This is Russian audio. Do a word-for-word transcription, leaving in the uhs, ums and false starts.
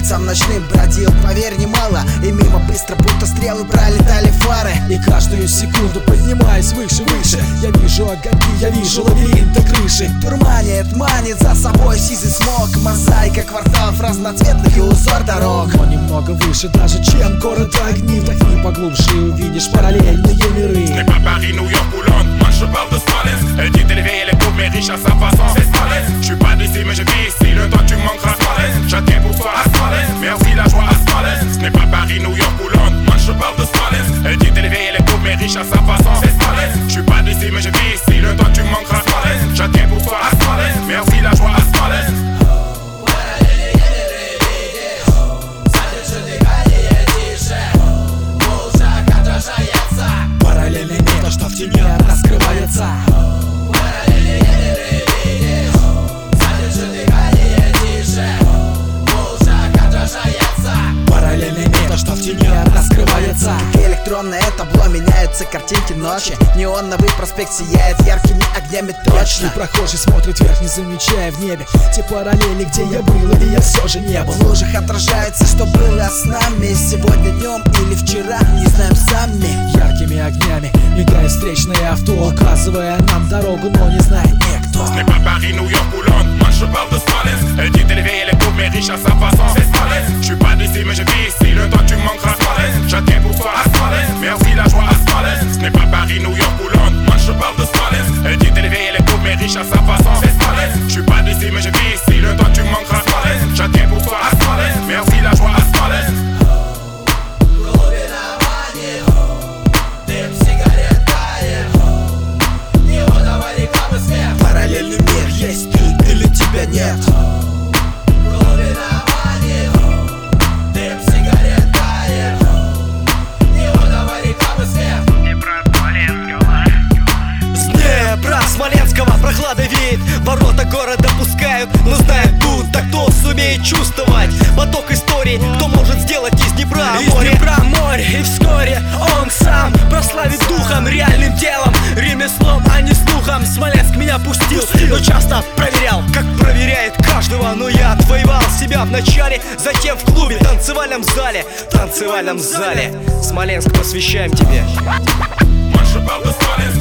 улицам ночным бродил, поверь, немало. И мимо быстро, будто стрелы, пролетали фары. И каждую секунду, поднимаясь выше, выше, я вижу огоньки, я вижу лабиринты крыши. Турманит, манит за собой сизый смог. Мозаика кварталов разноцветных и узор дорог. Но немного выше даже, чем город огни. Вдохни поглубже и увидишь параллельные миры. Ce n'est pas Paris, New York ou Londres, moi je parle de Smolensk. Elle dit élever les pauvres mais riches à sa façon, c'est Smolensk. Je suis pas d'ici mais je vis ici, le temps tu me manqueras Smolensk. J'attends pour toi à Smolensk, merci la joie à Smolensk. Ce n'est pas Paris, New York ou Londres, moi je parle de Smolensk. Elle dit élever les pauvres mais riches à sa façon, c'est Smolensk. Je suis pas d'ici mais je vis ici, le temps tu me manqueras Smolensk. J'attends pour toi à Smolensk, merci la joie à Smolensk. Параллельный мир, что в тени раскрывается. Параллельный мир, что в тени раскрывается. Электронное табло, меняются картинки ночи. Неоновый проспект сияет яркими огнями точно. И прохожий смотрит вверх, не замечая в небе те параллели, где я был или я все же не был. В лужах отражается, что было с нами сегодня днем или вчера, не знаем сами. Яркими огнями мигает встречное авто, указывая нам дорогу, но не знает никто. Ce n'est pas Paris, New York ou Londres, moi je parle de Smolensk. Elle dit élever les pauvres mais riches à sa façon, c'est Smolensk. Je suis pas d'ici mais je vis ici, le temps tu me manqueras Smolensk. J'attends pour toi à Smolensk, merci la joie à Smolensk. Ce n'est pas Paris, New York ou Londres, moi je parle de Smolensk. Elle dit élever les pauvres mais riches à sa façon, c'est Smolensk. Je suis pas d'ici mais je vis ici, le temps tu me manqueras Smolensk. J'attends pour toi à Smolensk, merci la joie à Smolensk. Параллельный мир, есть ты или тебя нет. С Днепра Смоленского прохлада веет, ворота города пускают, но знают будто кто сумеет чувствовать поток историй, кто может сделать из Днепра Из море. Днепра море, и вскоре он сам прославит духом, реальным телом, ремеслом, а не слухом. Смоленск меня пустил, но часто проверял, Как проверяет каждого, но я отвоевал себя вначале, затем в клубе, танцевальном зале, танцевальном зале. Смоленск, посвящаем тебе. Moi je parle de Smolensk.